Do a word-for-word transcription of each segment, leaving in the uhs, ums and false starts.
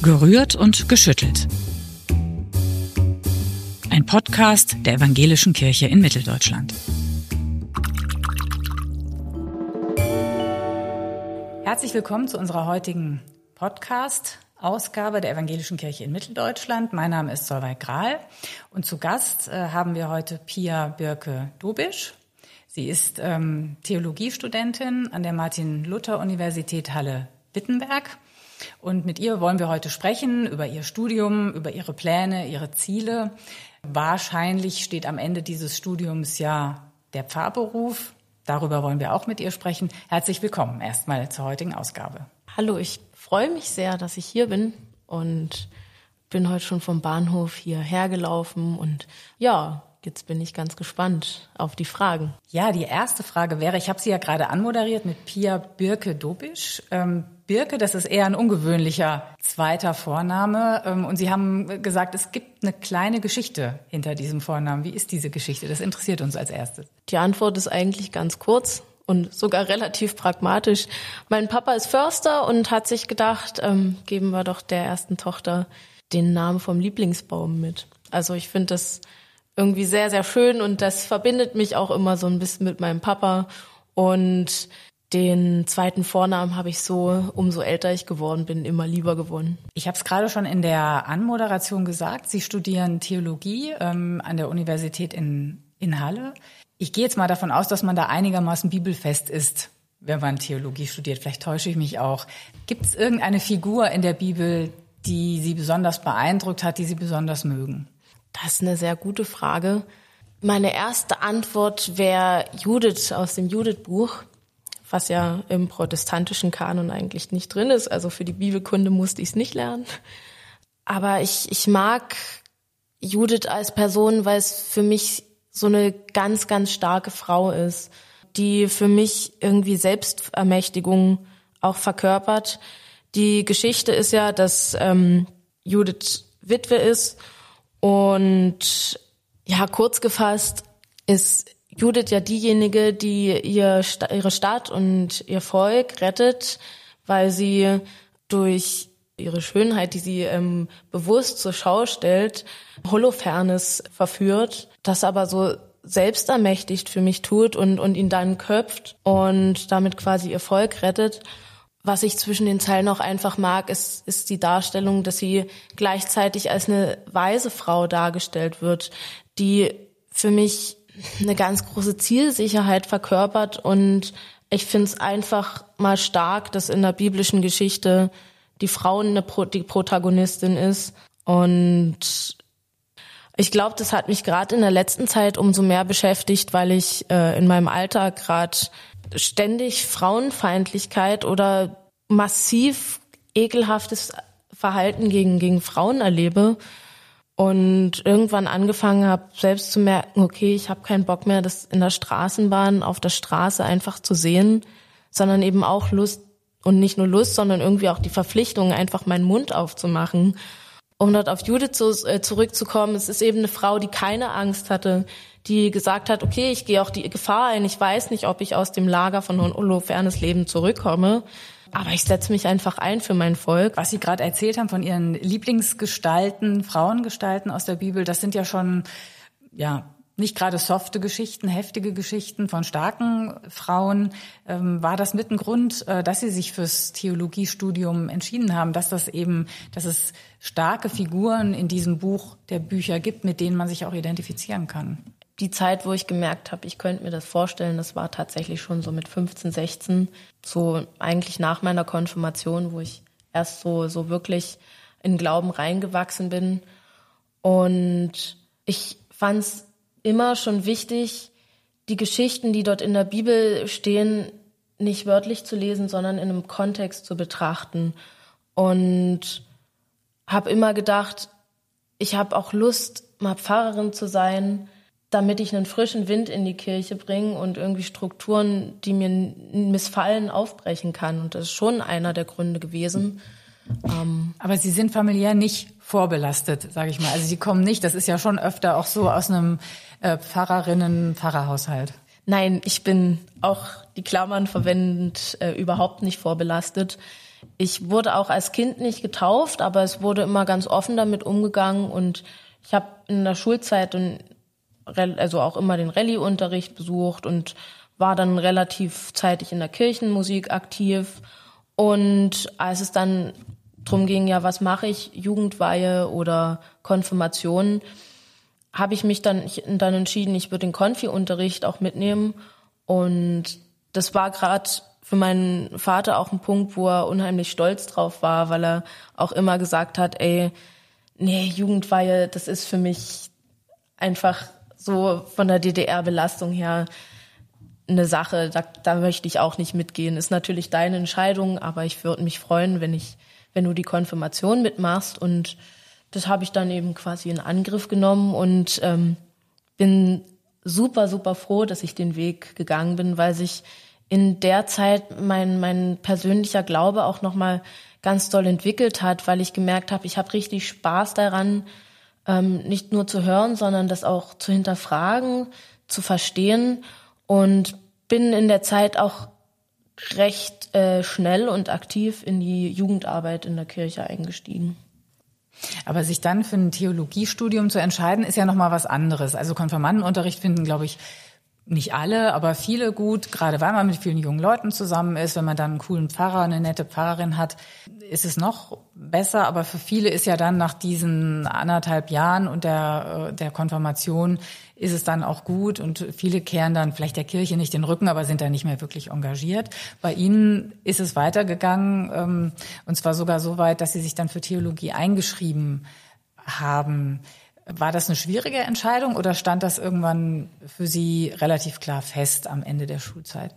Gerührt und geschüttelt. Ein Podcast der Evangelischen Kirche in Mitteldeutschland. Herzlich willkommen zu unserer heutigen Podcast-Ausgabe der Evangelischen Kirche in Mitteldeutschland. Mein Name ist Solveig Grahl und zu Gast äh, haben wir heute Pia Birke-Dobisch. Sie ist ähm, Theologiestudentin an der Martin-Luther-Universität Halle-Wittenberg. Und mit ihr wollen wir heute sprechen über ihr Studium, über ihre Pläne, ihre Ziele. Wahrscheinlich steht am Ende dieses Studiums ja der Pfarrberuf. Darüber wollen wir auch mit ihr sprechen. Herzlich willkommen erstmal zur heutigen Ausgabe. Hallo, ich freue mich sehr, dass ich hier bin und bin heute schon vom Bahnhof hierher gelaufen und ja, jetzt bin ich ganz gespannt auf die Fragen. Ja, die erste Frage wäre, ich habe sie ja gerade anmoderiert mit Pia Birke-Dobisch. Ähm, Birke, das ist eher ein ungewöhnlicher zweiter Vorname. Ähm, und Sie haben gesagt, es gibt eine kleine Geschichte hinter diesem Vornamen. Wie ist diese Geschichte? Das interessiert uns als erstes. Die Antwort ist eigentlich ganz kurz und sogar relativ pragmatisch. Mein Papa ist Förster und hat sich gedacht, ähm, geben wir doch der ersten Tochter den Namen vom Lieblingsbaum mit. Also ich finde das irgendwie sehr, sehr schön und das verbindet mich auch immer so ein bisschen mit meinem Papa. Und den zweiten Vornamen habe ich so, umso älter ich geworden bin, immer lieber gewonnen. Ich habe es gerade schon in der Anmoderation gesagt, Sie studieren Theologie ähm, an der Universität in, in Halle. Ich gehe jetzt mal davon aus, dass man da einigermaßen bibelfest ist, wenn man Theologie studiert. Vielleicht täusche ich mich auch. Gibt es irgendeine Figur in der Bibel, die Sie besonders beeindruckt hat, die Sie besonders mögen? Das ist eine sehr gute Frage. Meine erste Antwort wäre Judith aus dem Judith-Buch, was ja im protestantischen Kanon eigentlich nicht drin ist. Also für die Bibelkunde musste ich es nicht lernen. Aber ich, ich mag Judith als Person, weil es für mich so eine ganz, ganz starke Frau ist, die für mich irgendwie Selbstermächtigung auch verkörpert. Die Geschichte ist ja, dass ähm, Judith Witwe ist. Und ja, kurz gefasst ist Judith ja diejenige, die ihr, ihre Stadt und ihr Volk rettet, weil sie durch ihre Schönheit, die sie ähm, bewusst zur Schau stellt, Holofernes verführt, das aber so selbstermächtigt für mich tut und, und ihn dann köpft und damit quasi ihr Volk rettet. Was ich zwischen den Zeilen auch einfach mag, ist, ist die Darstellung, dass sie gleichzeitig als eine weise Frau dargestellt wird, die für mich eine ganz große Zielsicherheit verkörpert. Und ich finde es einfach mal stark, dass in der biblischen Geschichte die Frau eine Pro- die Protagonistin ist. Und ich glaube, das hat mich gerade in der letzten Zeit umso mehr beschäftigt, weil ich äh, in meinem Alltag gerade ständig Frauenfeindlichkeit oder massiv ekelhaftes Verhalten gegen, gegen Frauen erlebe und irgendwann angefangen habe, selbst zu merken, okay, ich habe keinen Bock mehr, das in der Straßenbahn, auf der Straße einfach zu sehen, sondern eben auch Lust und nicht nur Lust, sondern irgendwie auch die Verpflichtung, einfach meinen Mund aufzumachen. Um dort auf Judith zu, äh, zurückzukommen, es ist eben eine Frau, die keine Angst hatte, die gesagt hat, okay, ich gehe auch die Gefahr ein, ich weiß nicht, ob ich aus dem Lager von Holofernes Leben zurückkomme, aber ich setze mich einfach ein für mein Volk. Was Sie gerade erzählt haben von Ihren Lieblingsgestalten, Frauengestalten aus der Bibel, das sind ja schon, ja, nicht gerade softe Geschichten, heftige Geschichten von starken Frauen. Ähm, war das mit ein Grund, äh, dass Sie sich fürs Theologiestudium entschieden haben, dass das eben, dass es starke Figuren in diesem Buch der Bücher gibt, mit denen man sich auch identifizieren kann? Die Zeit, wo ich gemerkt habe, ich könnte mir das vorstellen, das war tatsächlich schon so mit fünfzehn, sechzehn, so eigentlich nach meiner Konfirmation, wo ich erst so, so wirklich in Glauben reingewachsen bin. Und ich fand es immer schon wichtig, die Geschichten, die dort in der Bibel stehen, nicht wörtlich zu lesen, sondern in einem Kontext zu betrachten. Und habe immer gedacht, ich habe auch Lust, mal Pfarrerin zu sein, damit ich einen frischen Wind in die Kirche bringe und irgendwie Strukturen, die mir missfallen, aufbrechen kann. Und das ist schon einer der Gründe gewesen. Ähm Aber Sie sind familiär nicht vorbelastet, sage ich mal. Also Sie kommen nicht, das ist ja schon öfter auch so aus einem äh, Pfarrerinnen-Pfarrerhaushalt. Nein, ich bin auch die Klammern verwendend äh, überhaupt nicht vorbelastet. Ich wurde auch als Kind nicht getauft, aber es wurde immer ganz offen damit umgegangen und ich habe in der Schulzeit und also auch immer den Rallye-Unterricht besucht und war dann relativ zeitig in der Kirchenmusik aktiv. Und als es dann drum ging, ja, was mache ich, Jugendweihe oder Konfirmation, habe ich mich dann, ich, dann entschieden, ich würde den Konfi-Unterricht auch mitnehmen. Und das war gerade für meinen Vater auch ein Punkt, wo er unheimlich stolz drauf war, weil er auch immer gesagt hat, ey, nee, Jugendweihe, das ist für mich einfach so von der D D R-Belastung her eine Sache, da, da möchte ich auch nicht mitgehen. Ist natürlich deine Entscheidung, aber ich würde mich freuen, wenn ich, wenn du die Konfirmation mitmachst. Und das habe ich dann eben quasi in Angriff genommen und ähm, bin super, super froh, dass ich den Weg gegangen bin, weil sich in der Zeit mein, mein persönlicher Glaube auch nochmal ganz doll entwickelt hat, weil ich gemerkt habe, ich habe richtig Spaß daran, ähm, nicht nur zu hören, sondern das auch zu hinterfragen, zu verstehen. Und bin in der Zeit auch recht äh, schnell und aktiv in die Jugendarbeit in der Kirche eingestiegen. Aber sich dann für ein Theologiestudium zu entscheiden, ist ja noch mal was anderes. Also Konfirmandenunterricht finden, glaube ich, nicht alle, aber viele gut, gerade weil man mit vielen jungen Leuten zusammen ist. Wenn man dann einen coolen Pfarrer, eine nette Pfarrerin hat, ist es noch besser. Aber für viele ist ja dann nach diesen anderthalb Jahren und der, der Konfirmation ist es dann auch gut. Und viele kehren dann vielleicht der Kirche nicht den Rücken, aber sind da nicht mehr wirklich engagiert. Bei Ihnen ist es weitergegangen, und zwar sogar so weit, dass Sie sich dann für Theologie eingeschrieben haben. War das eine schwierige Entscheidung oder stand das irgendwann für Sie relativ klar fest am Ende der Schulzeit?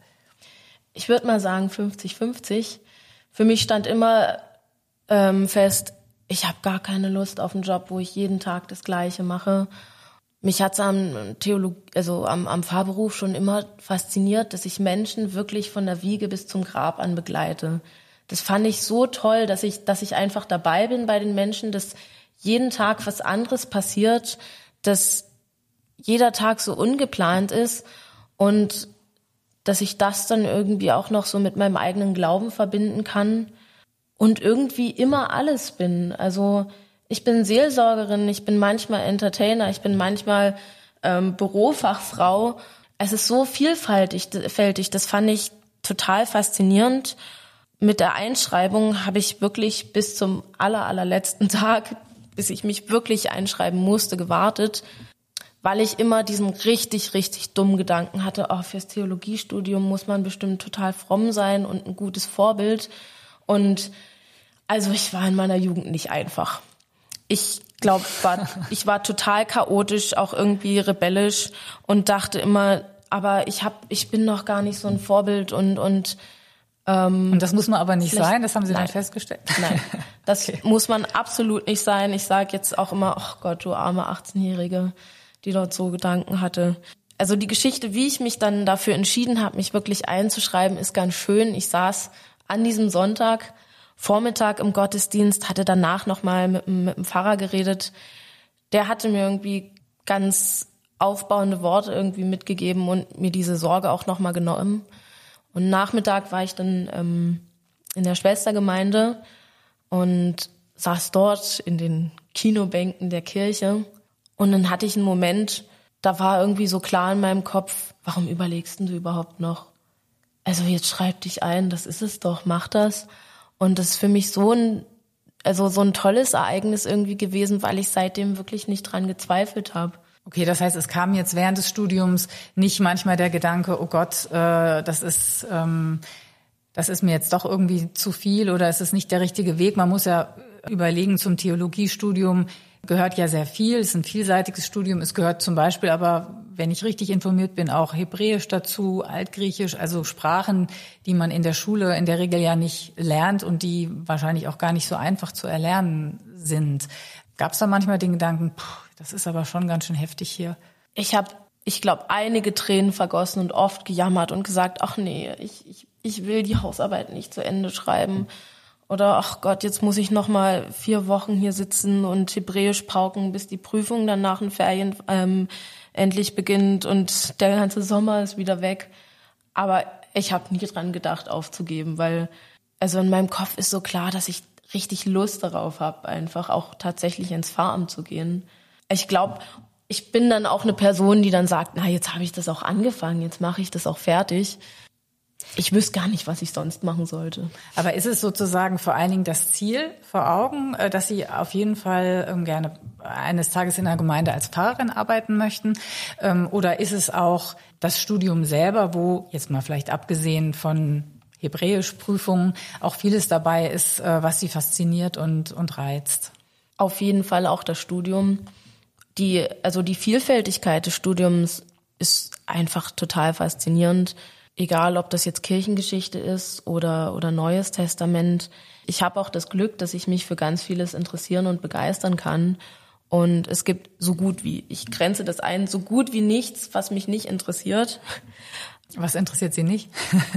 Ich würde mal sagen fünfzig fünfzig. Für mich stand immer ähm, fest, ich habe gar keine Lust auf einen Job, wo ich jeden Tag das Gleiche mache. Mich hat's am Theologie, also am, am Pfarrberuf schon immer fasziniert, dass ich Menschen wirklich von der Wiege bis zum Grab an begleite. Das fand ich so toll, dass ich, dass ich einfach dabei bin bei den Menschen, dass jeden Tag was anderes passiert, dass jeder Tag so ungeplant ist und dass ich das dann irgendwie auch noch so mit meinem eigenen Glauben verbinden kann und irgendwie immer alles bin. Also ich bin Seelsorgerin, ich bin manchmal Entertainer, ich bin manchmal ähm, Bürofachfrau. Es ist so vielfältig, fältig. Das fand ich total faszinierend. Mit der Einschreibung habe ich wirklich bis zum aller, allerletzten Tag, bis ich mich wirklich einschreiben musste, gewartet, weil ich immer diesen richtig, richtig dummen Gedanken hatte, oh, fürs Theologiestudium muss man bestimmt total fromm sein und ein gutes Vorbild. Und also ich war in meiner Jugend nicht einfach. Ich glaube, war, ich war total chaotisch, auch irgendwie rebellisch und dachte immer, aber ich hab, ich bin noch gar nicht so ein Vorbild und und Ähm, Und das muss man aber nicht sein, das haben Sie nein, dann festgestellt? Nein, das okay. muss man absolut nicht sein. Ich sage jetzt auch immer, ach Gott, du arme achtzehnjährige, die dort so Gedanken hatte. Also die Geschichte, wie ich mich dann dafür entschieden habe, mich wirklich einzuschreiben, ist ganz schön. Ich saß an diesem Sonntag, Vormittag im Gottesdienst, hatte danach nochmal mit, mit dem Pfarrer geredet. Der hatte mir irgendwie ganz aufbauende Worte irgendwie mitgegeben und mir diese Sorge auch nochmal genommen. Und Nachmittag war ich dann ähm, in der Schwestergemeinde und saß dort in den Kinobänken der Kirche. Und dann hatte ich einen Moment, da war irgendwie so klar in meinem Kopf, warum überlegst du überhaupt noch? Also jetzt schreib dich ein, das ist es doch, mach das. Und das ist für mich so ein, also so ein tolles Ereignis irgendwie gewesen, weil ich seitdem wirklich nicht dran gezweifelt habe. Okay, das heißt, es kam jetzt während des Studiums nicht manchmal der Gedanke, oh Gott, äh, das ist ähm, das ist mir jetzt doch irgendwie zu viel oder ist es nicht der richtige Weg? Man muss ja überlegen, zum Theologiestudium gehört ja sehr viel, es ist ein vielseitiges Studium, es gehört zum Beispiel aber, wenn ich richtig informiert bin, auch Hebräisch dazu, Altgriechisch, also Sprachen, die man in der Schule in der Regel ja nicht lernt und die wahrscheinlich auch gar nicht so einfach zu erlernen sind. Gab es da manchmal den Gedanken, puh, das ist aber schon ganz schön heftig hier? Ich habe, ich glaube, einige Tränen vergossen und oft gejammert und gesagt, ach nee, ich, ich, ich will die Hausarbeit nicht zu Ende schreiben. Oder ach Gott, jetzt muss ich noch mal vier Wochen hier sitzen und Hebräisch pauken, bis die Prüfung dann nach den Ferien ähm, endlich beginnt und der ganze Sommer ist wieder weg. Aber ich habe nie dran gedacht, aufzugeben, weil Also in meinem Kopf ist so klar, dass ich richtig Lust darauf habe, einfach auch tatsächlich ins Pfarramt zu gehen. Ich glaube, ich bin dann auch eine Person, die dann sagt, na, jetzt habe ich das auch angefangen, jetzt mache ich das auch fertig. Ich wüsste gar nicht, was ich sonst machen sollte. Aber ist es sozusagen vor allen Dingen das Ziel vor Augen, dass Sie auf jeden Fall ähm, gerne eines Tages in der Gemeinde als Pfarrerin arbeiten möchten? Ähm, oder ist es auch das Studium selber, wo jetzt mal vielleicht abgesehen von Hebräischprüfungen auch vieles dabei ist, äh, was Sie fasziniert und, und reizt? Auf jeden Fall auch das Studium. Die, also die Vielfältigkeit des Studiums ist einfach total faszinierend. Egal, ob das jetzt Kirchengeschichte ist oder, oder Neues Testament. Ich habe auch das Glück, dass ich mich für ganz vieles interessieren und begeistern kann. Und es gibt so gut wie, ich grenze das ein, so gut wie nichts, was mich nicht interessiert. Was interessiert Sie nicht?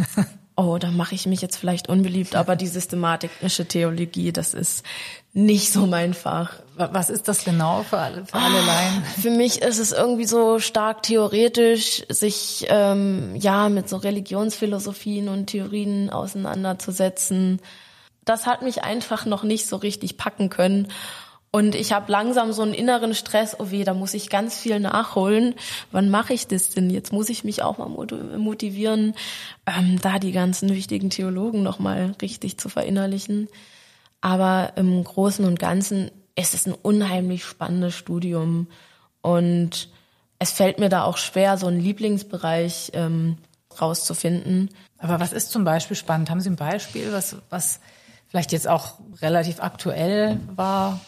Oh, da mache ich mich jetzt vielleicht unbeliebt, aber die systematische Theologie, das ist nicht so mein Fach. Was ist das genau für alle, für alle Laien? Für mich ist es irgendwie so stark theoretisch, sich ähm, ja mit so Religionsphilosophien und Theorien auseinanderzusetzen. Das hat mich einfach noch nicht so richtig packen können. Und ich habe langsam so einen inneren Stress, oh weh, da muss ich ganz viel nachholen. Wann mache ich das denn? Jetzt muss ich mich auch mal motivieren, ähm, da die ganzen wichtigen Theologen nochmal richtig zu verinnerlichen. Aber im Großen und Ganzen ist es ein unheimlich spannendes Studium. Und es fällt mir da auch schwer, so einen Lieblingsbereich ähm, rauszufinden. Aber was ist zum Beispiel spannend? Haben Sie ein Beispiel, was, was vielleicht jetzt auch relativ aktuell war?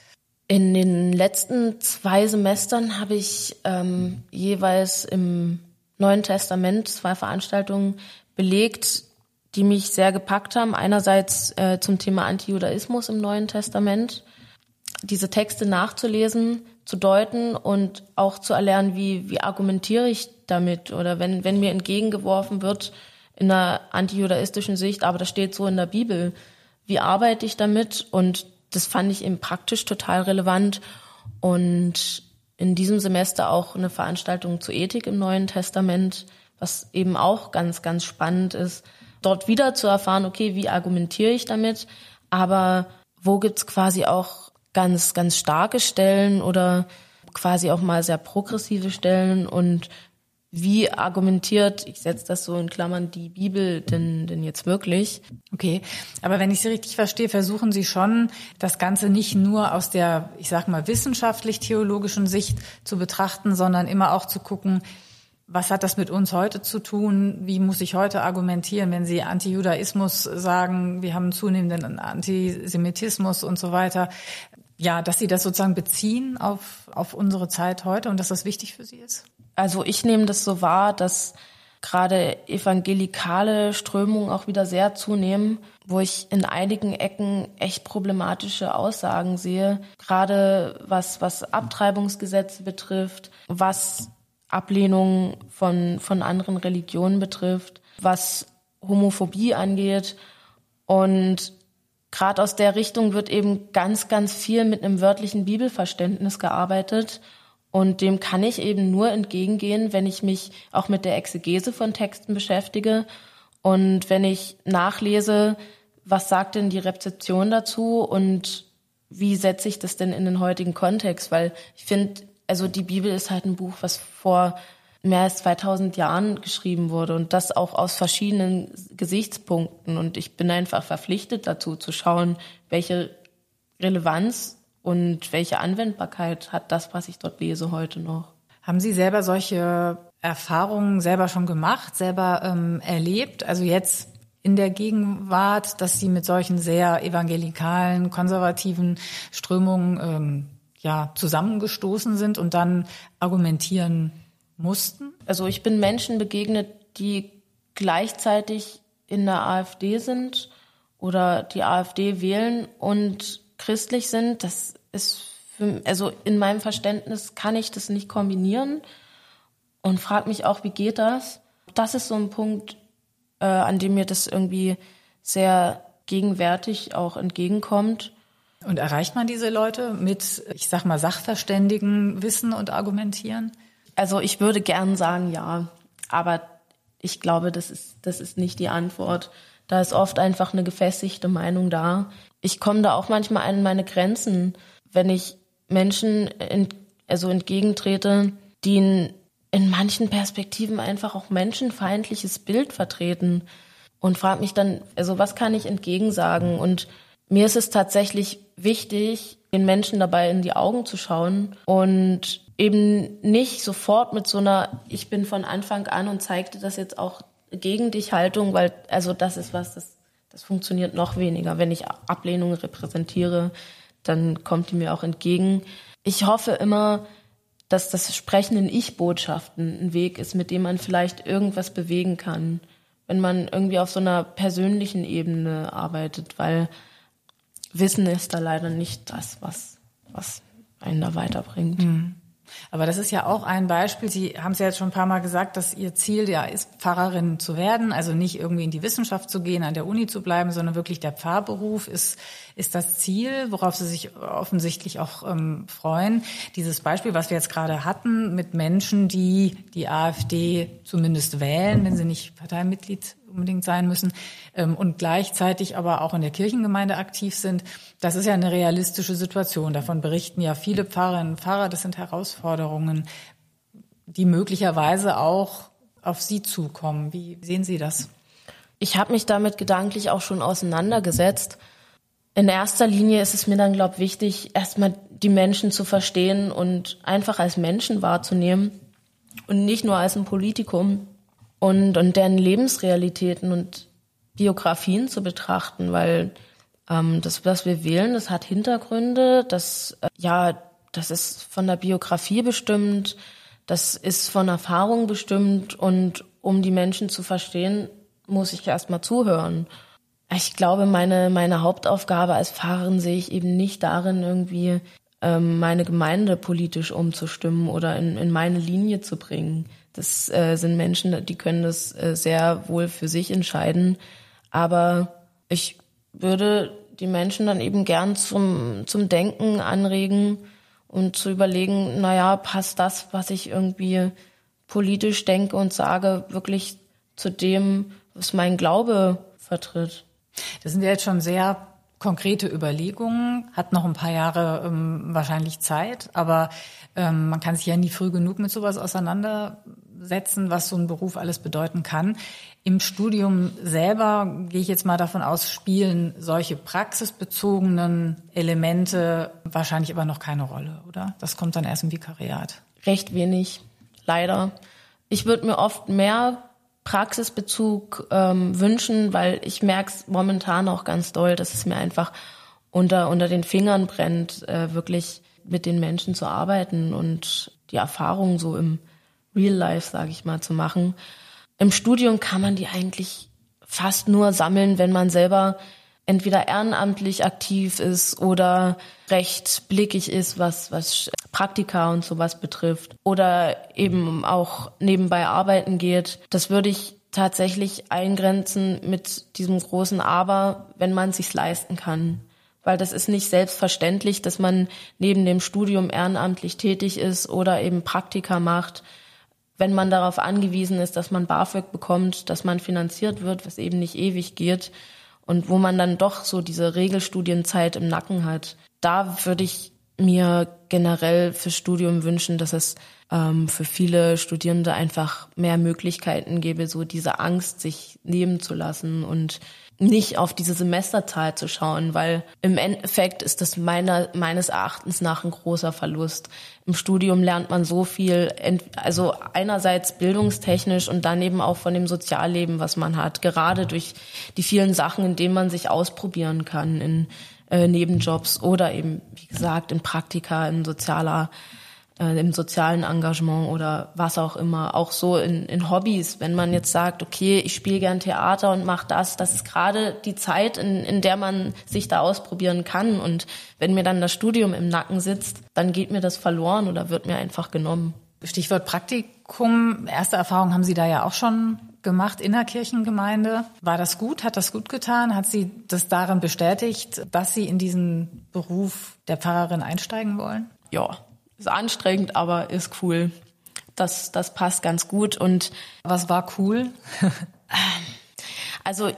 In den letzten zwei Semestern habe ich ähm, jeweils im Neuen Testament zwei Veranstaltungen belegt, die mich sehr gepackt haben. Einerseits äh, zum Thema Antijudaismus im Neuen Testament, diese Texte nachzulesen, zu deuten und auch zu erlernen, wie, wie argumentiere ich damit. Oder wenn, wenn mir entgegengeworfen wird in einer antijudaistischen Sicht, aber das steht so in der Bibel, wie arbeite ich damit? Und das fand ich eben praktisch total relevant. Und in diesem Semester auch eine Veranstaltung zu Ethik im Neuen Testament, was eben auch ganz, ganz spannend ist, dort wieder zu erfahren, okay, wie argumentiere ich damit? Aber wo gibt's quasi auch ganz, ganz starke Stellen oder quasi auch mal sehr progressive Stellen und wie argumentiert, ich setze das so in Klammern, die Bibel denn, denn jetzt wirklich? Okay, aber wenn ich Sie richtig verstehe, versuchen Sie schon, das Ganze nicht nur aus der, ich sag mal, wissenschaftlich-theologischen Sicht zu betrachten, sondern immer auch zu gucken, was hat das mit uns heute zu tun? Wie muss ich heute argumentieren, wenn Sie Antijudaismus sagen, wir haben einen zunehmenden Antisemitismus und so weiter? Ja, dass Sie das sozusagen beziehen auf, auf unsere Zeit heute und dass das wichtig für Sie ist? Also ich nehme das so wahr, dass gerade evangelikale Strömungen auch wieder sehr zunehmen, wo ich in einigen Ecken echt problematische Aussagen sehe, gerade was, was Abtreibungsgesetze betrifft, was Ablehnung von, von anderen Religionen betrifft, was Homophobie angeht. Und gerade aus der Richtung wird eben ganz, ganz viel mit einem wörtlichen Bibelverständnis gearbeitet. Und dem kann ich eben nur entgegengehen, wenn ich mich auch mit der Exegese von Texten beschäftige und wenn ich nachlese, was sagt denn die Rezeption dazu und wie setze ich das denn in den heutigen Kontext? Weil ich finde, also die Bibel ist halt ein Buch, was vor mehr als zweitausend Jahren geschrieben wurde und das auch aus verschiedenen Gesichtspunkten. Und ich bin einfach verpflichtet dazu, zu schauen, welche Relevanz und welche Anwendbarkeit hat das, was ich dort lese, heute noch? Haben Sie selber solche Erfahrungen selber schon gemacht, selber ähm, erlebt? Also jetzt in der Gegenwart, dass Sie mit solchen sehr evangelikalen, konservativen Strömungen ähm, ja zusammengestoßen sind und dann argumentieren mussten? Also ich bin Menschen begegnet, die gleichzeitig in der AfD sind oder die AfD wählen und christlich sind. Das ist für, also in meinem Verständnis kann ich das nicht kombinieren und frage mich auch, wie geht das? Das ist so ein Punkt, äh, an dem mir das irgendwie sehr gegenwärtig auch entgegenkommt. Und erreicht man diese Leute mit, ich sag mal, sachverständigen Wissen und Argumentieren? Also ich würde gern sagen, ja, aber ich glaube, das ist, das ist nicht die Antwort. Da ist oft einfach eine gefestigte Meinung da. Ich komme da auch manchmal an meine Grenzen, wenn ich Menschen ent, also entgegentrete, die in, in manchen Perspektiven einfach auch menschenfeindliches Bild vertreten und frage mich dann, also was kann ich entgegensagen? Und mir ist es tatsächlich wichtig, den Menschen dabei in die Augen zu schauen und eben nicht sofort mit so einer ich bin von Anfang an und zeigte das jetzt auch gegen dich Haltung, weil also das ist was, das, das funktioniert noch weniger. Wenn ich Ablehnung repräsentiere, dann kommt die mir auch entgegen. Ich hoffe immer, dass das Sprechen in Ich-Botschaften ein Weg ist, mit dem man vielleicht irgendwas bewegen kann, wenn man irgendwie auf so einer persönlichen Ebene arbeitet, weil Wissen ist da leider nicht das, was, was einen da weiterbringt. Mhm. Aber das ist ja auch ein Beispiel. Sie haben es ja jetzt schon ein paar Mal gesagt, dass Ihr Ziel ja ist, Pfarrerin zu werden. Also nicht irgendwie in die Wissenschaft zu gehen, an der Uni zu bleiben, sondern wirklich der Pfarrberuf ist, ist das Ziel, worauf Sie sich offensichtlich auch ähm, freuen. Dieses Beispiel, was wir jetzt gerade hatten, mit Menschen, die die AfD zumindest wählen, wenn sie nicht Parteimitglied unbedingt sein müssen, ähm, und gleichzeitig aber auch in der Kirchengemeinde aktiv sind. Das ist ja eine realistische Situation. Davon berichten ja viele Pfarrerinnen und Pfarrer. Das sind Herausforderungen, die möglicherweise auch auf Sie zukommen. Wie sehen Sie das? Ich habe mich damit gedanklich auch schon auseinandergesetzt. In erster Linie ist es mir dann, glaube ich, wichtig, erstmal die Menschen zu verstehen und einfach als Menschen wahrzunehmen und nicht nur als ein Politikum. Und, und deren Lebensrealitäten und Biografien zu betrachten, weil ähm, das, was wir wählen, das hat Hintergründe, das, äh, ja, das ist von der Biografie bestimmt, das ist von Erfahrung bestimmt und um die Menschen zu verstehen, muss ich erstmal zuhören. Ich glaube, meine, meine Hauptaufgabe als Pfarrerin sehe ich eben nicht darin, irgendwie ähm, meine Gemeinde politisch umzustimmen oder in, in meine Linie zu bringen. Das äh, sind Menschen, die können das äh, sehr wohl für sich entscheiden. Aber ich würde die Menschen dann eben gern zum, zum Denken anregen und zu überlegen, naja, passt das, was ich irgendwie politisch denke und sage, wirklich zu dem, was mein Glaube vertritt. Das sind ja jetzt schon sehr konkrete Überlegungen, hat noch ein paar Jahre ähm, wahrscheinlich Zeit, aber ähm, man kann sich ja nie früh genug mit sowas auseinandersetzen, was so ein Beruf alles bedeuten kann. Im Studium selber, gehe ich jetzt mal davon aus, spielen solche praxisbezogenen Elemente wahrscheinlich aber noch keine Rolle, oder? Das kommt dann erst im Vikariat. Recht wenig, leider. Ich würde mir oft mehr Praxisbezug ähm, wünschen, weil ich merke es momentan auch ganz doll, dass es mir einfach unter unter den Fingern brennt, äh, wirklich mit den Menschen zu arbeiten und die Erfahrung so im Real Life, sage ich mal, zu machen. Im Studium kann man die eigentlich fast nur sammeln, wenn man selber entweder ehrenamtlich aktiv ist oder recht blickig ist, was was Praktika und sowas betrifft oder eben auch nebenbei arbeiten geht. Das würde ich tatsächlich eingrenzen mit diesem großen Aber, wenn man es sich leisten kann. Weil das ist nicht selbstverständlich, dass man neben dem Studium ehrenamtlich tätig ist oder eben Praktika macht. Wenn man darauf angewiesen ist, dass man BAföG bekommt, dass man finanziert wird, was eben nicht ewig geht und wo man dann doch so diese Regelstudienzeit im Nacken hat. Da würde ich mir generell fürs Studium wünschen, dass es ähm, für viele Studierende einfach mehr Möglichkeiten gäbe, so diese Angst sich nehmen zu lassen und nicht auf diese Semesterzahl zu schauen, weil im Endeffekt ist das meiner, meines Erachtens nach ein großer Verlust. Im Studium lernt man so viel, also einerseits bildungstechnisch und dann eben auch von dem Sozialleben, was man hat, gerade durch die vielen Sachen, in denen man sich ausprobieren kann, in äh, Nebenjobs oder eben, wie gesagt, in Praktika, in sozialer im sozialen Engagement oder was auch immer, auch so in, in Hobbys, wenn man jetzt sagt, okay, ich spiele gern Theater und mache das, das ist gerade die Zeit, in, in der man sich da ausprobieren kann und wenn mir dann das Studium im Nacken sitzt, dann geht mir das verloren oder wird mir einfach genommen. Stichwort Praktikum, erste Erfahrung haben Sie da ja auch schon gemacht in der Kirchengemeinde. War das gut? Hat das gut getan? Hat Sie das darin bestätigt, dass Sie in diesen Beruf der Pfarrerin einsteigen wollen? Ja. Ist anstrengend, aber ist cool. Das, das passt ganz gut. Und was war cool? Also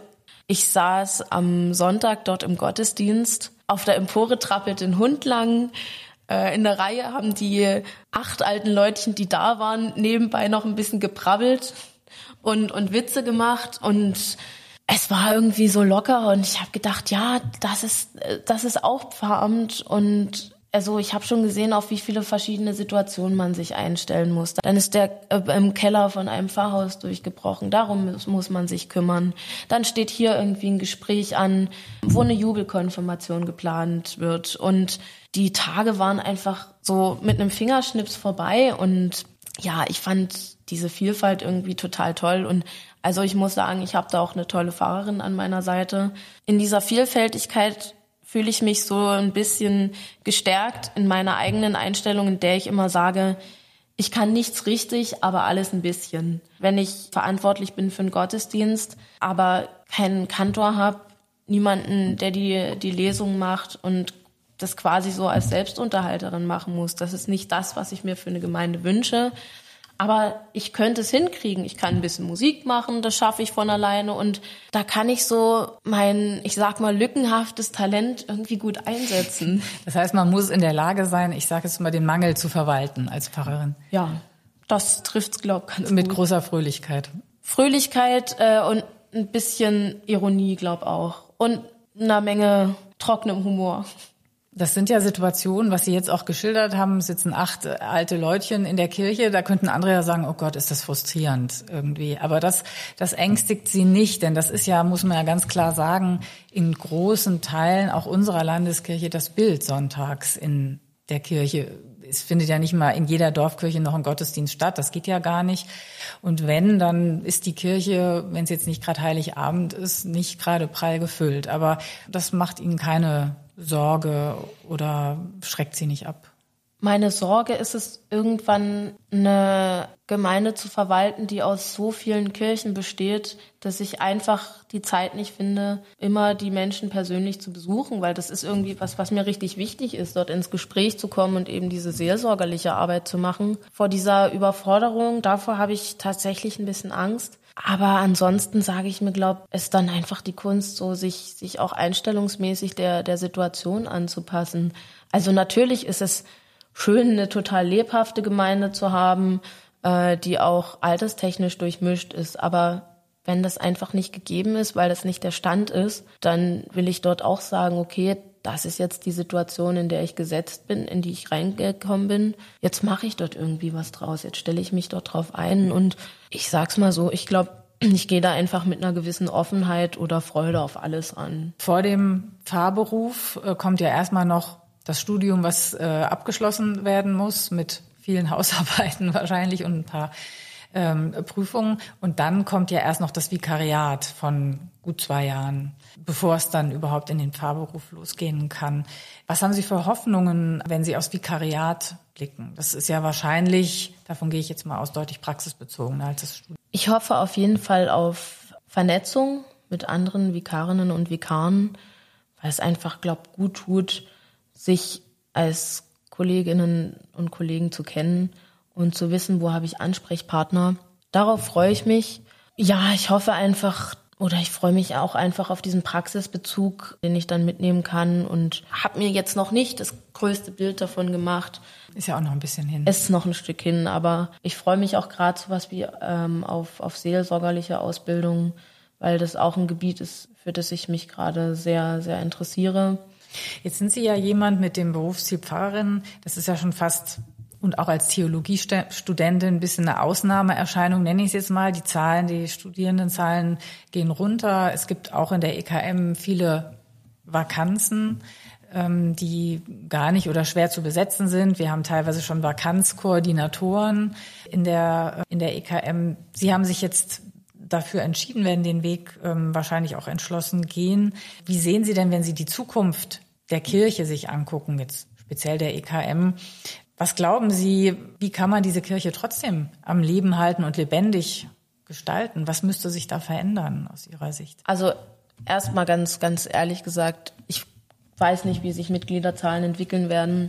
Ich saß am Sonntag dort im Gottesdienst. Auf der Empore trappelt ein Hund lang. In der Reihe haben die acht alten Leutchen, die da waren, nebenbei noch ein bisschen geprabbelt und, und Witze gemacht. Und es war irgendwie so locker. Und ich habe gedacht, ja, das ist, das ist auch Pfarramt. Und also ich habe schon gesehen, auf wie viele verschiedene Situationen man sich einstellen muss. Dann ist der äh, im Keller von einem Pfarrhaus durchgebrochen. Darum muss, muss man sich kümmern. Dann steht hier irgendwie ein Gespräch an, wo eine Jubelkonfirmation geplant wird. Und die Tage waren einfach so mit einem Fingerschnips vorbei. Und ja, ich fand diese Vielfalt irgendwie total toll. Und also ich muss sagen, ich habe da auch eine tolle Pfarrerin an meiner Seite. In dieser Vielfältigkeit fühle ich mich so ein bisschen gestärkt in meiner eigenen Einstellung, in der ich immer sage, ich kann nichts richtig, aber alles ein bisschen. Wenn ich verantwortlich bin für einen Gottesdienst, aber keinen Kantor habe, niemanden, der die, die Lesung macht und das quasi so als Selbstunterhalterin machen muss, das ist nicht das, was ich mir für eine Gemeinde wünsche. Aber ich könnte es hinkriegen. Ich kann ein bisschen Musik machen, das schaffe ich von alleine. Und da kann ich so mein, ich sag mal, lückenhaftes Talent irgendwie gut einsetzen. Das heißt, man muss in der Lage sein, ich sage jetzt mal, den Mangel zu verwalten als Pfarrerin. Ja, das trifft's, glaube ich, ganz Mit gut. großer Fröhlichkeit. Fröhlichkeit äh, und ein bisschen Ironie, glaube auch. Und einer Menge trockenem Humor. Das sind ja Situationen, was Sie jetzt auch geschildert haben, sitzen acht alte Leutchen in der Kirche, da könnten andere ja sagen, oh Gott, ist das frustrierend irgendwie. Aber das, das ängstigt Sie nicht, denn das ist ja, muss man ja ganz klar sagen, in großen Teilen auch unserer Landeskirche das Bild sonntags in der Kirche. Es findet ja nicht mal in jeder Dorfkirche noch ein Gottesdienst statt, das geht ja gar nicht. Und wenn, dann ist die Kirche, wenn es jetzt nicht gerade Heiligabend ist, nicht gerade prall gefüllt. Aber das macht Ihnen keine Sorge oder schreckt Sie nicht ab? Meine Sorge ist es, irgendwann eine Gemeinde zu verwalten, die aus so vielen Kirchen besteht, dass ich einfach die Zeit nicht finde, immer die Menschen persönlich zu besuchen, weil das ist irgendwie was, was mir richtig wichtig ist, dort ins Gespräch zu kommen und eben diese seelsorgerliche Arbeit zu machen. Vor dieser Überforderung, davor habe ich tatsächlich ein bisschen Angst. Aber ansonsten sage ich mir, glaube, ist dann einfach die Kunst, so sich sich auch einstellungsmäßig der der Situation anzupassen. Also natürlich ist es schön, eine total lebhafte Gemeinde zu haben, äh, die auch alterstechnisch durchmischt ist. Aber wenn das einfach nicht gegeben ist, weil das nicht der Stand ist, dann will ich dort auch sagen, okay, das ist jetzt die Situation, in der ich gesetzt bin, in die ich reingekommen bin. Jetzt mache ich dort irgendwie was draus. Jetzt stelle ich mich dort drauf ein. Und ich sag's mal so, ich glaube, ich gehe da einfach mit einer gewissen Offenheit oder Freude auf alles an. Vor dem Pfarrberuf äh, kommt ja erstmal noch das Studium, was äh, abgeschlossen werden muss, mit vielen Hausarbeiten wahrscheinlich und ein paar ähm, Prüfungen. Und dann kommt ja erst noch das Vikariat von gut zwei Jahren, bevor es dann überhaupt in den Pfarrberuf losgehen kann. Was haben Sie für Hoffnungen, wenn Sie aufs Vikariat blicken? Das ist ja wahrscheinlich, davon gehe ich jetzt mal aus, deutlich praxisbezogener als das Studium. Ich hoffe auf jeden Fall auf Vernetzung mit anderen Vikarinnen und Vikaren, weil es einfach, glaube ich, gut tut, sich als Kolleginnen und Kollegen zu kennen und zu wissen, wo habe ich Ansprechpartner. Darauf freue ich mich. Ja, ich hoffe einfach, oder ich freue mich auch einfach auf diesen Praxisbezug, den ich dann mitnehmen kann und habe mir jetzt noch nicht das größte Bild davon gemacht. Ist ja auch noch ein bisschen hin. Es ist noch ein Stück hin, aber ich freue mich auch gerade so was wie ähm, auf, auf seelsorgerliche Ausbildung, weil das auch ein Gebiet ist, für das ich mich gerade sehr, sehr interessiere. Jetzt sind Sie ja jemand mit dem Berufsziel Pfarrerin. Das ist ja schon fast, und auch als Theologiestudentin, ein bisschen eine Ausnahmeerscheinung, nenne ich es jetzt mal. Die Zahlen, die Studierendenzahlen gehen runter. Es gibt auch in der E K M viele Vakanzen, ähm, die gar nicht oder schwer zu besetzen sind. Wir haben teilweise schon Vakanzkoordinatoren in der, in der E K M. Sie haben sich jetzt dafür entschieden, werden den Weg ähm, wahrscheinlich auch entschlossen gehen. Wie sehen Sie denn, wenn Sie die Zukunft der Kirche sich angucken, jetzt speziell der E K M, was glauben Sie, wie kann man diese Kirche trotzdem am Leben halten und lebendig gestalten? Was müsste sich da verändern aus Ihrer Sicht? Also erstmal ganz, ganz ehrlich gesagt, ich weiß nicht, wie sich Mitgliederzahlen entwickeln werden.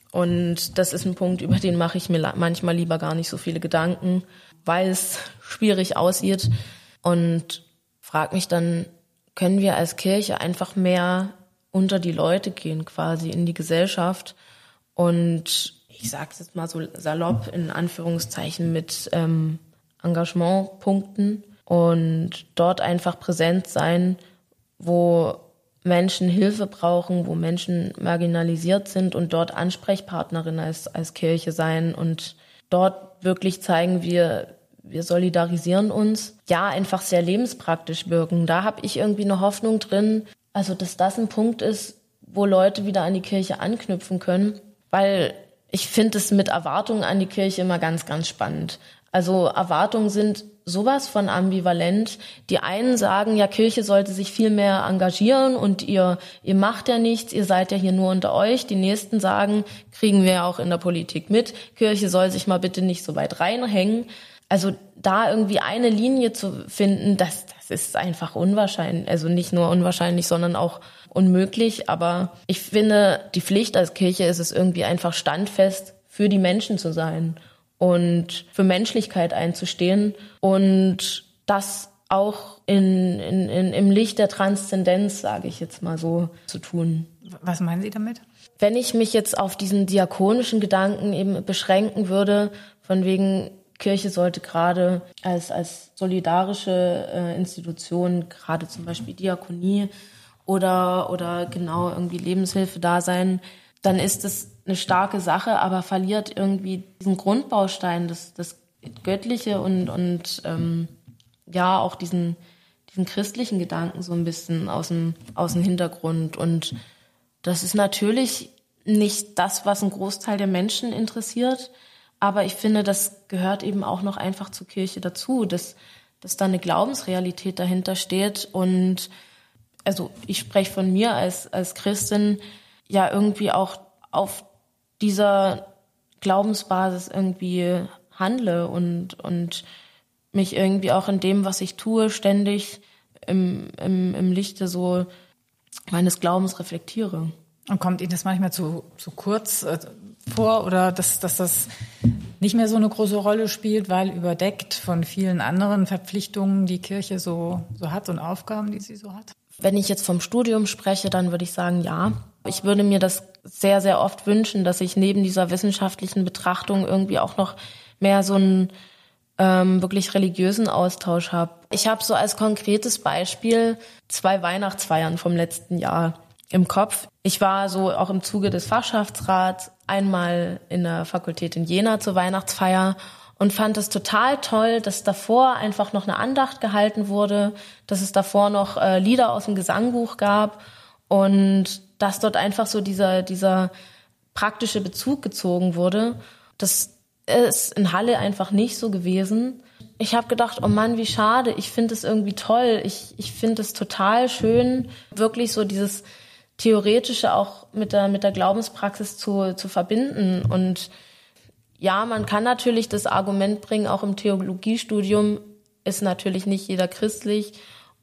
Und das ist ein Punkt, über den mache ich mir manchmal lieber gar nicht so viele Gedanken, weil es schwierig aussieht und frage mich dann können wir als Kirche einfach mehr unter die Leute gehen, quasi in die Gesellschaft. Und ich sage es jetzt mal so salopp, in Anführungszeichen, mit ähm, Engagementpunkten und dort einfach präsent sein, wo Menschen Hilfe brauchen, wo Menschen marginalisiert sind und dort Ansprechpartnerin als, als Kirche sein und dort wirklich zeigen, wir, wir solidarisieren uns. Ja, einfach sehr lebenspraktisch wirken. Da habe ich irgendwie eine Hoffnung drin, also dass das ein Punkt ist, wo Leute wieder an die Kirche anknüpfen können, weil ich finde es mit Erwartungen an die Kirche immer ganz, ganz spannend. Also Erwartungen sind sowas von ambivalent. Die einen sagen, ja, Kirche sollte sich viel mehr engagieren und ihr ihr macht ja nichts, ihr seid ja hier nur unter euch. Die nächsten sagen, kriegen wir ja auch in der Politik mit, Kirche soll sich mal bitte nicht so weit reinhängen. Also da irgendwie eine Linie zu finden, das, das ist einfach unwahrscheinlich. Also nicht nur unwahrscheinlich, sondern auch unmöglich. Aber ich finde, die Pflicht als Kirche ist es irgendwie einfach standfest, für die Menschen zu sein und für Menschlichkeit einzustehen und das auch in, in, in, im Licht der Transzendenz, sage ich jetzt mal so, zu tun. Was meinen Sie damit? Wenn ich mich jetzt auf diesen diakonischen Gedanken eben beschränken würde, von wegen Kirche sollte gerade als, als solidarische äh, Institution, gerade zum Beispiel Diakonie oder, oder genau irgendwie Lebenshilfe da sein, dann ist es eine starke Sache, aber verliert irgendwie diesen Grundbaustein, das, das Göttliche und, und ähm, ja auch diesen, diesen christlichen Gedanken so ein bisschen aus dem, aus dem Hintergrund. Und das ist natürlich nicht das, was einen Großteil der Menschen interessiert, aber ich finde, das gehört eben auch noch einfach zur Kirche dazu, dass, dass da eine Glaubensrealität dahinter steht. Und also ich spreche von mir als, als Christin, ja irgendwie auch auf dieser Glaubensbasis irgendwie handle und, und mich irgendwie auch in dem, was ich tue, ständig im, im, im Lichte so meines Glaubens reflektiere. Und kommt Ihnen das manchmal zu, zu kurz äh, vor oder dass, dass das nicht mehr so eine große Rolle spielt, weil überdeckt von vielen anderen Verpflichtungen die Kirche so, so hat und Aufgaben, die sie so hat? Wenn ich jetzt vom Studium spreche, dann würde ich sagen, ja. Ich würde mir das sehr, sehr oft wünschen, dass ich neben dieser wissenschaftlichen Betrachtung irgendwie auch noch mehr so einen ähm, wirklich religiösen Austausch habe. Ich habe so als konkretes Beispiel zwei Weihnachtsfeiern vom letzten Jahr im Kopf. Ich war so auch im Zuge des Fachschaftsrats einmal in der Fakultät in Jena zur Weihnachtsfeier und fand es total toll, dass davor einfach noch eine Andacht gehalten wurde, dass es davor noch äh, Lieder aus dem Gesangbuch gab und dass dort einfach so dieser dieser praktische Bezug gezogen wurde. Das ist in Halle einfach nicht so gewesen. Ich habe gedacht, oh Mann, wie schade. Ich finde es irgendwie toll. Ich ich finde es total schön, wirklich so dieses Theoretische auch mit der mit der Glaubenspraxis zu zu verbinden. Und ja, man kann natürlich das Argument bringen, auch im Theologiestudium ist natürlich nicht jeder christlich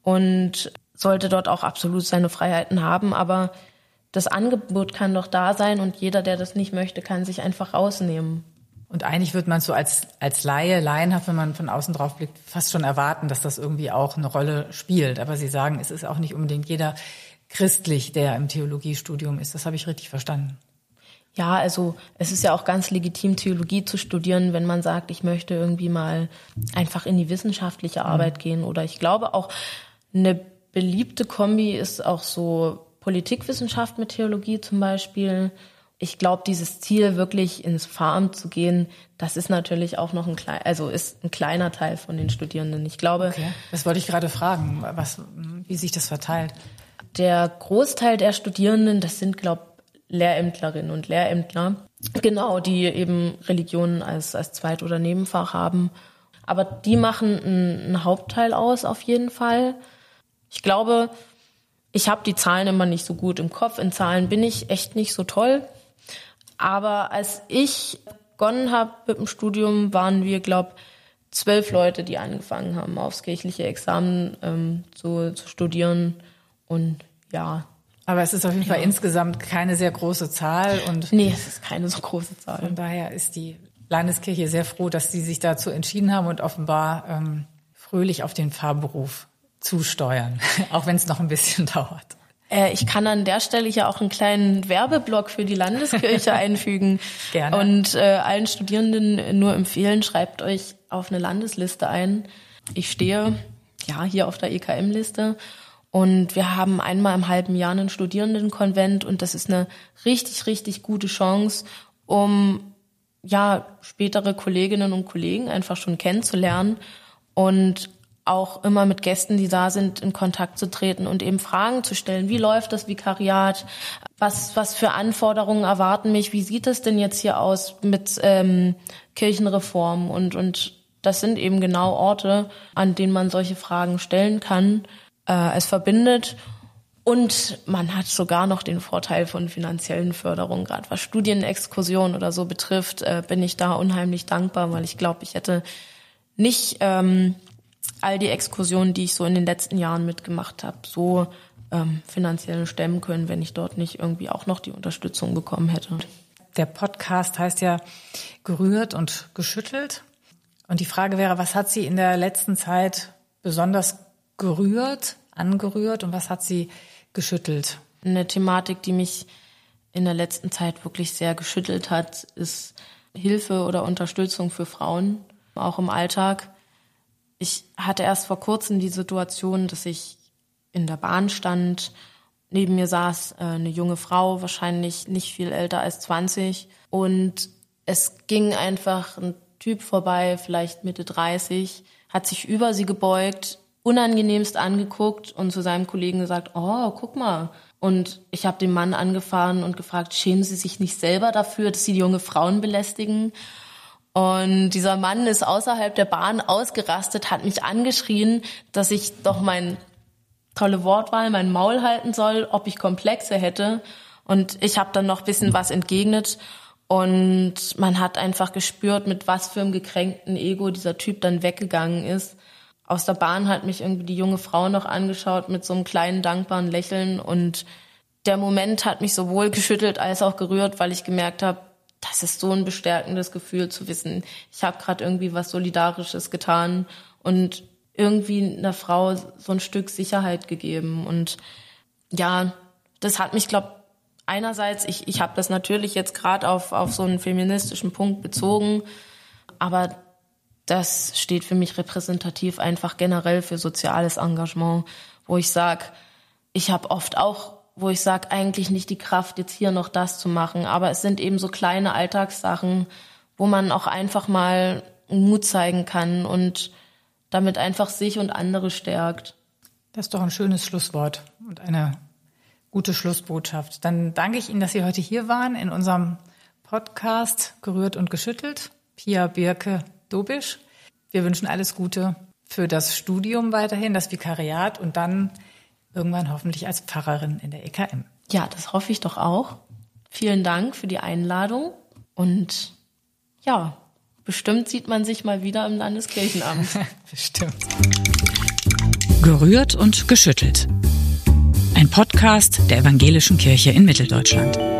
und sollte dort auch absolut seine Freiheiten haben, aber das Angebot kann doch da sein und jeder, der das nicht möchte, kann sich einfach rausnehmen. Und eigentlich wird man so als, als Laie, laienhaft, wenn man von außen drauf blickt, fast schon erwarten, dass das irgendwie auch eine Rolle spielt. Aber Sie sagen, es ist auch nicht unbedingt jeder christlich, der im Theologiestudium ist. Das habe ich richtig verstanden. Ja, also es ist ja auch ganz legitim, Theologie zu studieren, wenn man sagt, ich möchte irgendwie mal einfach in die wissenschaftliche Arbeit mhm. gehen. Oder ich glaube auch, eine beliebte Kombi ist auch so Politikwissenschaft mit Theologie zum Beispiel. Ich glaube, dieses Ziel, wirklich ins Pfarramt zu gehen, das ist natürlich auch noch ein klein, also ist ein kleiner Teil von den Studierenden. Ich glaube, okay. Das wollte ich gerade fragen, was, wie sich das verteilt. Der Großteil der Studierenden, das sind, glaube ich, Lehrämtlerinnen und Lehrämtler, genau, die eben Religion als als Zweit- oder Nebenfach haben. Aber die machen einen, einen Hauptteil aus, auf jeden Fall. Ich glaube, ich habe die Zahlen immer nicht so gut im Kopf. In Zahlen bin ich echt nicht so toll. Aber als ich begonnen habe mit dem Studium, waren wir, glaube ich, zwölf Leute, die angefangen haben, aufs kirchliche Examen ähm, zu, zu studieren. Und ja. Aber es ist auf jeden Fall ja. insgesamt keine sehr große Zahl. Und nee, es ist keine so große Zahl. Von daher ist die Landeskirche sehr froh, dass sie sich dazu entschieden haben und offenbar ähm, fröhlich auf den Pfarrberuf zusteuern, auch wenn es noch ein bisschen dauert. Äh, ich kann an der Stelle hier auch einen kleinen Werbeblock für die Landeskirche einfügen. Gerne. Und äh, allen Studierenden nur empfehlen, schreibt euch auf eine Landesliste ein. Ich stehe ja hier auf der E K M-Liste und wir haben einmal im halben Jahr einen Studierendenkonvent und das ist eine richtig, richtig gute Chance, um ja spätere Kolleginnen und Kollegen einfach schon kennenzulernen und auch immer mit Gästen, die da sind, in Kontakt zu treten und eben Fragen zu stellen. Wie läuft das Vikariat? Was, was für Anforderungen erwarten mich? Wie sieht es denn jetzt hier aus mit ähm, Kirchenreform? Und, und das sind eben genau Orte, an denen man solche Fragen stellen kann. Äh, es verbindet und man hat sogar noch den Vorteil von finanziellen Förderungen. Gerade was Studienexkursionen oder so betrifft, äh, bin ich da unheimlich dankbar, weil ich glaube, ich hätte nicht ähm, all die Exkursionen, die ich so in den letzten Jahren mitgemacht habe, so ähm, finanziell stemmen können, wenn ich dort nicht irgendwie auch noch die Unterstützung bekommen hätte. Der Podcast heißt ja Gerührt und geschüttelt. Und die Frage wäre, was hat Sie in der letzten Zeit besonders gerührt, angerührt und was hat Sie geschüttelt? Eine Thematik, die mich in der letzten Zeit wirklich sehr geschüttelt hat, ist Hilfe oder Unterstützung für Frauen, auch im Alltag. Ich hatte erst vor kurzem die Situation, dass ich in der Bahn stand, neben mir saß äh, eine junge Frau, wahrscheinlich nicht viel älter als zwanzig und es ging einfach ein Typ vorbei, vielleicht Mitte dreißig, hat sich über sie gebeugt, unangenehmst angeguckt und zu seinem Kollegen gesagt, oh, guck mal. Und ich habe den Mann angefahren und gefragt, schämen Sie sich nicht selber dafür, dass Sie die junge Frauen belästigen? Und dieser Mann ist außerhalb der Bahn ausgerastet, hat mich angeschrien, dass ich doch mein tolle Wortwahl, mein Maul halten soll, ob ich Komplexe hätte. Und ich habe dann noch ein bisschen was entgegnet. Und man hat einfach gespürt, mit was für einem gekränkten Ego dieser Typ dann weggegangen ist. Aus der Bahn hat mich irgendwie die junge Frau noch angeschaut mit so einem kleinen, dankbaren Lächeln. Und der Moment hat mich sowohl geschüttelt als auch gerührt, weil ich gemerkt habe, das ist so ein bestärkendes Gefühl zu wissen, ich habe gerade irgendwie was Solidarisches getan und irgendwie einer Frau so ein Stück Sicherheit gegeben. Und ja, das hat mich, glaube einerseits, ich, ich habe das natürlich jetzt gerade auf, auf so einen feministischen Punkt bezogen, aber das steht für mich repräsentativ einfach generell für soziales Engagement, wo ich sage, ich habe oft auch wo ich sage, eigentlich nicht die Kraft, jetzt hier noch das zu machen. Aber es sind eben so kleine Alltagssachen, wo man auch einfach mal Mut zeigen kann und damit einfach sich und andere stärkt. Das ist doch ein schönes Schlusswort und eine gute Schlussbotschaft. Dann danke ich Ihnen, dass Sie heute hier waren in unserem Podcast Gerührt und geschüttelt. Pia Birke Dobisch. Wir wünschen alles Gute für das Studium weiterhin, das Vikariat und dann irgendwann hoffentlich als Pfarrerin in der E K M. Ja, das hoffe ich doch auch. Vielen Dank für die Einladung. Und ja, bestimmt sieht man sich mal wieder im Landeskirchenamt. Bestimmt. Gerührt und geschüttelt. Ein Podcast der Evangelischen Kirche in Mitteldeutschland.